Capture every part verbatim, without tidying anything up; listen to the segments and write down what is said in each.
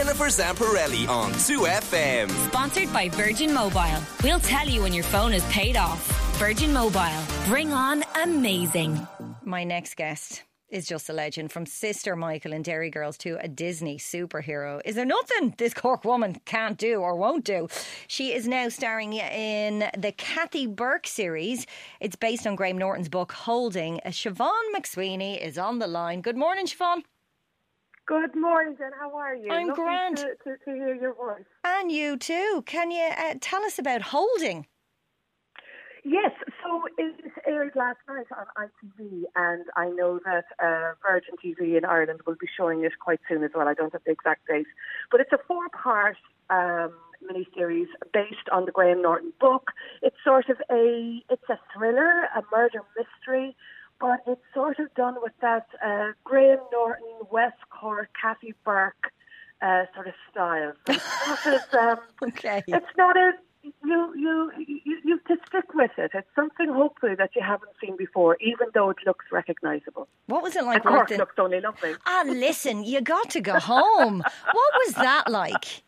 Jennifer Zamparelli on two F M. Sponsored by Virgin Mobile. We'll tell you when your phone is paid off. Virgin Mobile. Bring on amazing. My next guest is just a legend. From Sister Michael and Derry Girls to a Disney superhero. Is there nothing this Cork woman can't do or won't do? She is now starring in the Kathy Burke series. It's based on Graham Norton's book Holding. Siobhan McSweeney is on the line. Good morning, Siobhan. Good morning, Jen. How are you? I'm Lovely grand. To, to, to hear your voice. And you too. Can you uh, tell us about Holding? Yes, so it aired last night on I T V, and I know that uh, Virgin T V in Ireland will be showing it quite soon as well. I don't have the exact date. But it's a four-part um, miniseries based on the Graham Norton book. It's sort of a, it's a thriller, a murder mystery, but it's sort of done with that uh, Graham Norton, West Cork, Kathy Burke uh, sort of style. So it's sort of, um, okay. It's not a... You, you you you have to stick with it. It's something hopefully that you haven't seen before, even though it looks recognisable. What was it like? And Cork working? looks only lovely. Ah, listen, you got to go home. What was that like?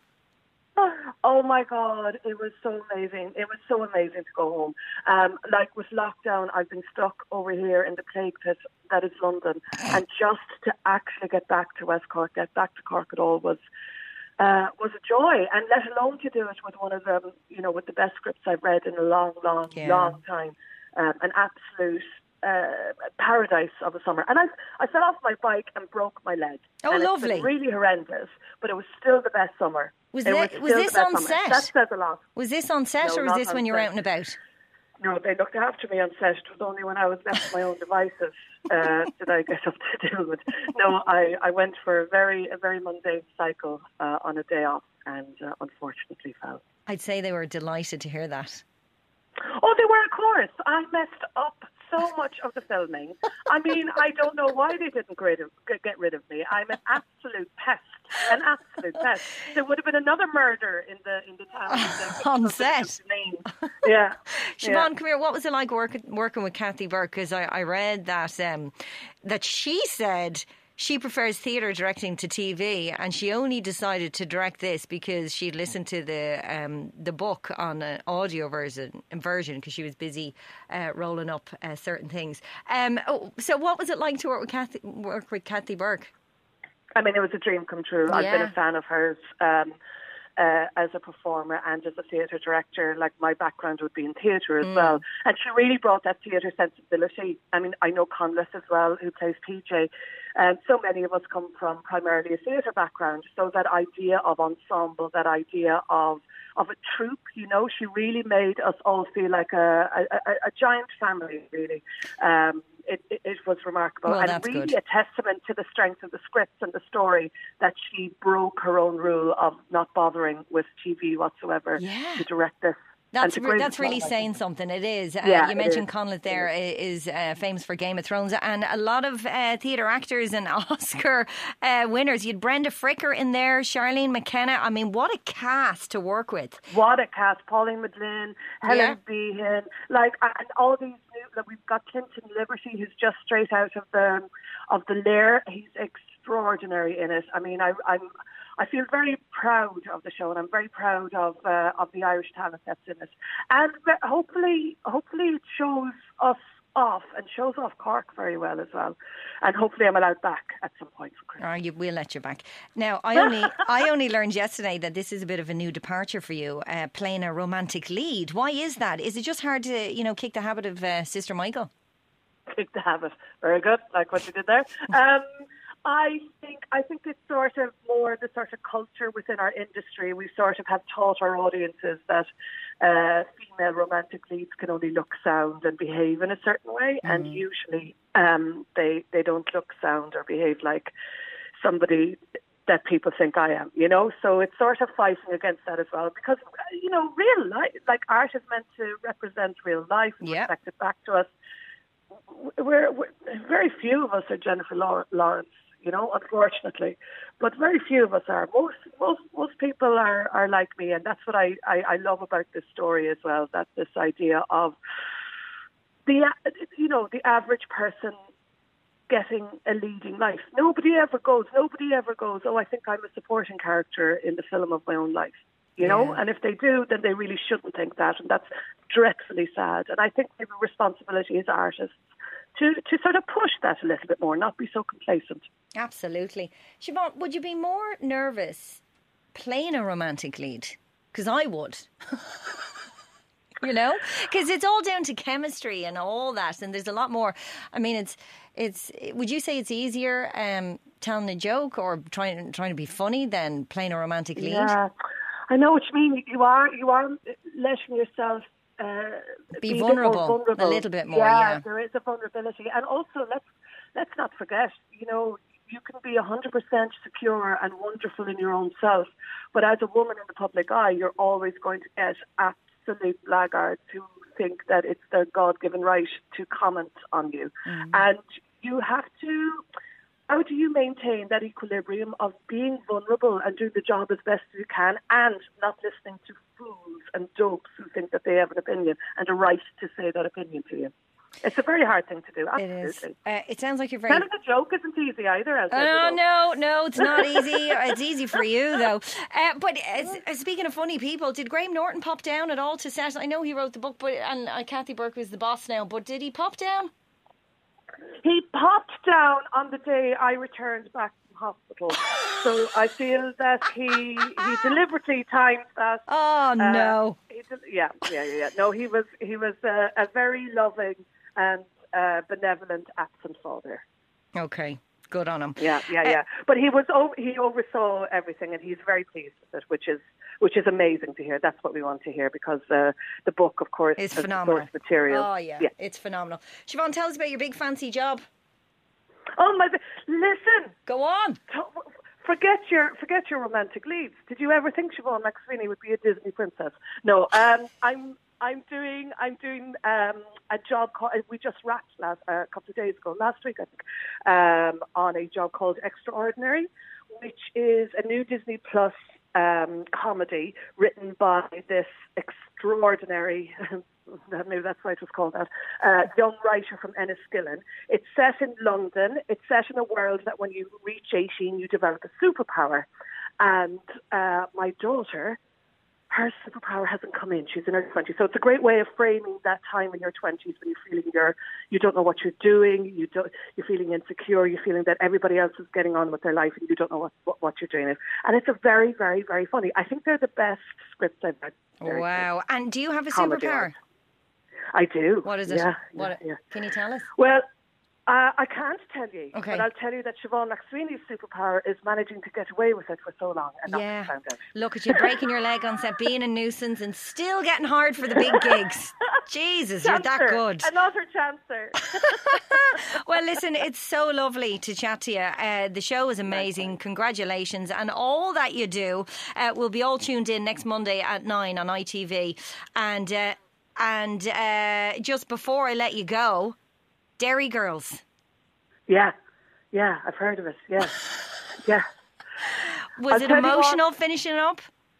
Oh my God, it was so amazing. It was so amazing to go home. Um, like with lockdown, I've been stuck over here in the plague pit that is London, and just to actually get back to West Cork, get back to Cork at all was. Uh, was a joy, and let alone to do it with one of them, you know, with the best scripts I've read in a long, long, yeah. long time. Um, an absolute uh, paradise of a summer. And I, I fell off my bike and broke my leg. Oh, and lovely! It's been really horrendous, but it was still the best summer. Was, it the, was, was this the best on summer. set? That says a lot. Was this on set, No, or was not this on when you were set. out and about? No, they looked after me on set. It was only when I was left to my own devices uh, did I get up to do it. No, I, I went for a very a very mundane cycle uh, on a day off, and uh, unfortunately fell. I'd say they were delighted to hear that. Oh, they were, of course. I messed up so much of the filming. I mean, I don't know why they didn't get rid of, get rid of me. I'm an absolute pest. An absolute pest. There would have been another murder in the in the town. On set. Yeah. Siobhan, yeah. come here. What was it like working working with Kathy Burke? Because I, I read that um, that she said she prefers theatre directing to T V, and she only decided to direct this because she'd listened to the um, the book on an audio version version because she was busy uh, rolling up uh, certain things. Um, oh, so, what was it like to work with Kathy, work with Kathy Burke? I mean, it was a dream come true. Yeah. I've been a fan of hers um, uh, as a performer and as a theatre director. Like, my background would be in theatre as mm. well. And she really brought that theatre sensibility. I mean, I know Conleth as well, who plays P J. And so many of us come from primarily a theatre background. So that idea of ensemble, that idea of of a troupe, you know, she really made us all feel like a, a, a giant family, really. Um, it, it, it was remarkable. Well, and really good. a testament to the strength of the scripts and the story that she broke her own rule of not bothering with T V whatsoever yeah. to direct this. That's re- that's really saying something. It is. Uh, yeah, you mentioned Conleth there is uh, famous for Game of Thrones, and a lot of uh, theatre actors and Oscar uh, winners. You had Brenda Fricker in there, Charlene McKenna. I mean, what a cast to work with. What a cast! Pauline Madeleine, Helen yeah. Behan, like, and all these new. Like, we've got Clinton Liberty, who's just straight out of the of the Lair. He's extraordinary in it. I mean, I, I'm. I feel very proud of the show, and I'm very proud of uh, of the Irish talent that's in it. And hopefully, hopefully it shows us off and shows off Cork very well as well. And hopefully, I'm allowed back at some point for Christmas. Oh, you, we'll let you back. Now, I only I only learned yesterday that this is a bit of a new departure for you, uh, playing a romantic lead. Why is that? Is it just hard to, you know, kick the habit of uh, Sister Michael? Kick the habit. Very good, like what you did there. Um, I think I think it's sort of more the sort of culture within our industry. We sort of have taught our audiences that uh, female romantic leads can only look, sound and behave in a certain way, mm. and usually um, they they don't look, sound or behave like somebody that people think I am, you know. So it's sort of fighting against that as well, because, you know, real life, like, art is meant to represent real life and yep. reflect it back to us. We're, we're very few of us are Jennifer Lawrence. You know, unfortunately, but very few of us are. Most most most people are, are like me, and that's what I, I, I love about this story as well. That this idea of the you know the average person getting a leading life. Nobody ever goes, nobody ever goes, oh, I think I'm a supporting character in the film of my own life. You know, Yeah. and if they do, then they really shouldn't think that, and that's dreadfully sad. And I think we have a responsibility as artists to, to sort of push that a little bit more, not be so complacent. Absolutely. Siobhan, would you be more nervous playing a romantic lead? Because I would. You know? Because it's all down to chemistry and all that, and there's a lot more. I mean, it's it's. Would you say it's easier um, telling a joke or trying trying to be funny than playing a romantic lead? Yeah, I know what you mean. You are you are letting yourself uh, Be be, vulnerable, a, bit more vulnerable, a little bit more, yeah. There is a vulnerability, and also let's let's not forget. You know, you can be a hundred percent secure and wonderful in your own self, but as a woman in the public eye, you're always going to get absolute blackguards who think that it's their God-given right to comment on you, mm. and you have to. How do you maintain that equilibrium of being vulnerable and doing the job as best you can and not listening to fools and dopes who think that they have an opinion and a right to say that opinion to you? It's a very hard thing to do, absolutely. It is. Uh, it sounds like you're very... Telling a joke isn't easy either. As oh, no, no, it's not easy. It's easy for you, though. Uh, but uh, speaking of funny people, did Graham Norton pop down at all to set? I know he wrote the book, but and uh, Kathy Burke was the boss now, but did he pop down? He popped down on the day I returned back from hospital. So I feel that he he deliberately timed that. Oh, uh, no. He did, yeah, yeah, yeah, yeah. No, he was, he was uh, a very loving and uh, benevolent absent father. Okay. Good on him. Yeah, yeah, yeah. Uh, but he was over, he oversaw everything, and he's very pleased with it, which is which is amazing to hear. That's what we want to hear, because uh, the book, of course, is is phenomenal. Source material. Oh yeah, yeah, it's phenomenal. Siobhan, tell us about your big fancy job. Oh my! Listen, go on. Forget your forget your romantic leads. Did you ever think Siobhan McSweeney would be a Disney princess? No, um, I'm. I'm doing I'm doing um, a job called, we just wrapped last uh, a couple of days ago, last week I think, um, on a job called Extraordinary, which is a new Disney Plus um, comedy written by this extraordinary, maybe that's why it was called that, uh, young writer from Enniskillen. It's set in London. It's set in a world that when you reach eighteen, you develop a superpower. And uh, my daughter, her superpower hasn't come in. She's in her twenties. So it's a great way of framing that time in your twenties when you're feeling you're, you don't know what you're doing, you don't, you're feeling insecure, you're feeling that everybody else is getting on with their life and you don't know what, what, what you're doing. And it's a very, very, very funny. I think they're the best scripts I've read. Wow. And do you have a superpower? I do. What is it? Yeah, what, yeah. Can you tell us? Well, Uh, I can't tell you, okay. But I'll tell you that Siobhan McSweeney's superpower is managing to get away with it for so long and yeah. not found out. Look at you breaking your leg on set, being a nuisance and still getting hard for the big gigs. Jesus, Chancer. You're that good. Another chancer. Well, listen, it's so lovely to chat to you. Uh, the show is amazing. Congratulations. And all that you do, uh, we'll be all tuned in next Monday at nine on I T V. And, uh, and uh, just before I let you go, Derry Girls. Yeah, yeah, I've heard of it. Yeah, yeah. Was I'll it tell you emotional what, finishing up?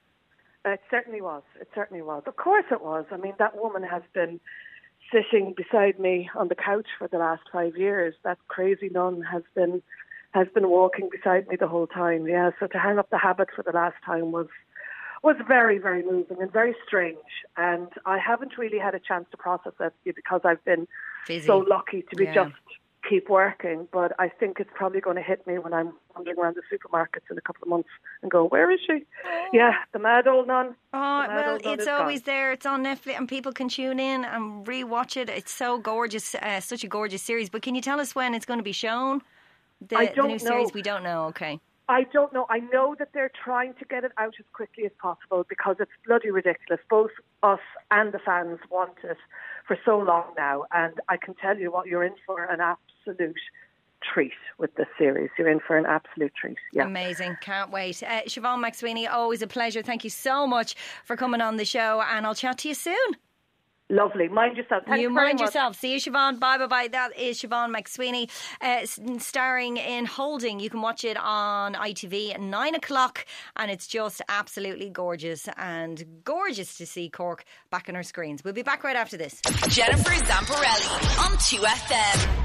It certainly was. It certainly was. Of course it was. I mean, that woman has been sitting beside me on the couch for the last five years. That crazy nun has been has been walking beside me the whole time. Yeah, so to hang up the habit for the last time was was very, very moving and very strange. And I haven't really had a chance to process it because I've been Busy. so lucky to be yeah. just keep working. But I think it's probably going to hit me when I'm wandering around the supermarkets in a couple of months and go, where is she? Oh. Yeah, the mad old nun. Oh, well, nun it's always gone. there. It's on Netflix and people can tune in and rewatch it. It's so gorgeous, uh, such a gorgeous series. But can you tell us when it's going to be shown? The, I don't the new know. series, we don't know. Okay. I don't know. I know that they're trying to get it out as quickly as possible because it's bloody ridiculous. Both us and the fans want it for so long now. And I can tell you what, you're in for an absolute treat with this series. You're in for an absolute treat. Yeah. Amazing. Can't wait. Uh, Siobhan McSweeney, always a pleasure. Thank you so much for coming on the show, and I'll chat to you soon. Lovely. Mind yourself. Thanks you very mind much. yourself. See you, Siobhan. Bye, bye, bye. That is Siobhan McSweeney, uh, starring in Holding. You can watch it on I T V at nine o'clock, and it's just absolutely gorgeous, and gorgeous to see Cork back on our screens. We'll be back right after this. Jennifer Zamparelli on two F M.